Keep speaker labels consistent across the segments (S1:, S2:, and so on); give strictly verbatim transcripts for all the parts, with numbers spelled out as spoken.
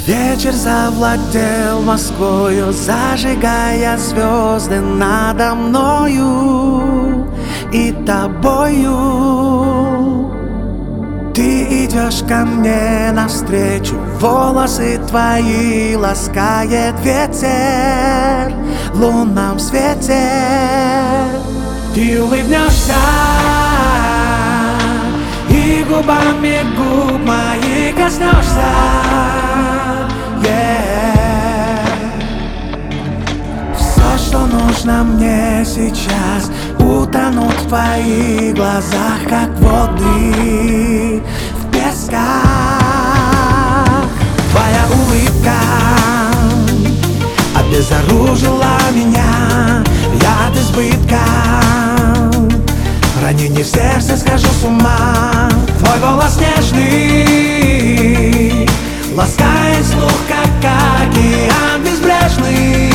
S1: Вечер завладел Москвою, зажигая звезды надо мною и тобою. Ты идешь ко мне навстречу, волосы твои ласкает ветер в лунном свете. Ты улыбнешься, и губами губ моих коснешься. Все, что нужно мне сейчас, утонуть в твоих глазах, как воды в песках. Твоя улыбка обезоружила меня, я от избытка ранений в сердце, схожу с ума. Твой голос нежный ласкает слух, как океан безбрежный.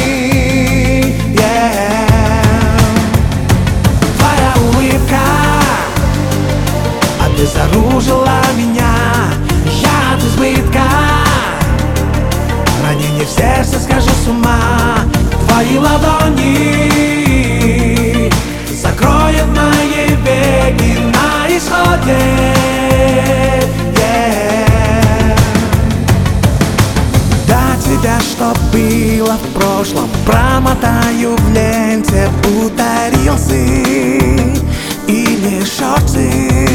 S1: Обезоружила меня, я от избытка ранений в сердце, схожу с ума. Твои ладони закроют мои веки на исходе. Yeah. До тебя, что было в прошлом, промотаю в ленте, будто рилсы или шорты.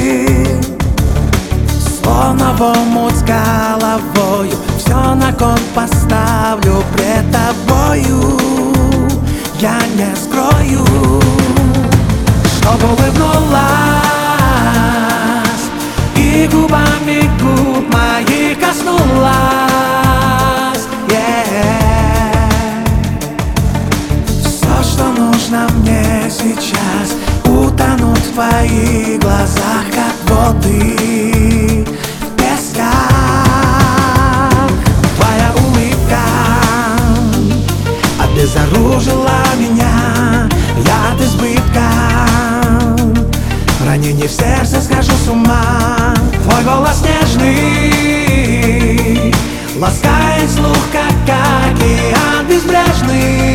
S1: Словно в омут с головою, все на кон поставлю пред тобою. Я не скрою, чтоб улыбнулась и губами губ моих коснулась. Yeah. Все, что нужно мне сейчас, утонуть в твоих глазах, как воды в песках. Твоя улыбка обезоружила меня, я от избытка ранений в сердце, схожу с ума. Твой голос нежный ласкает слух, как океан безбрежный.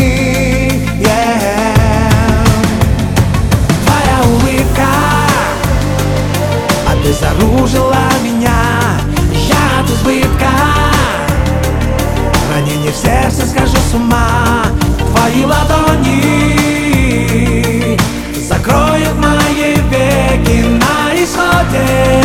S1: Обезоружила меня, я от избытка ранений в сердце, схожу с ума. Твои ладони закроют мои веки на исходе.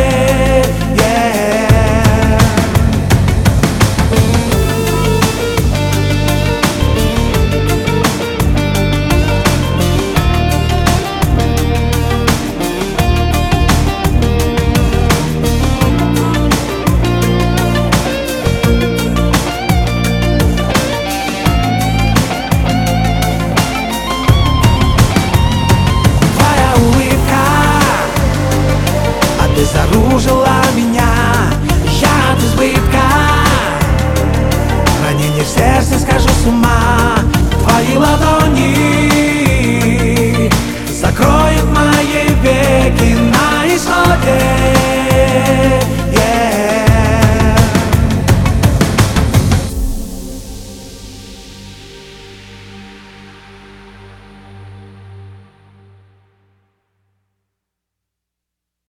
S1: Обезоружила меня, я от избытка ранений в сердце, схожу с ума. Твои ладони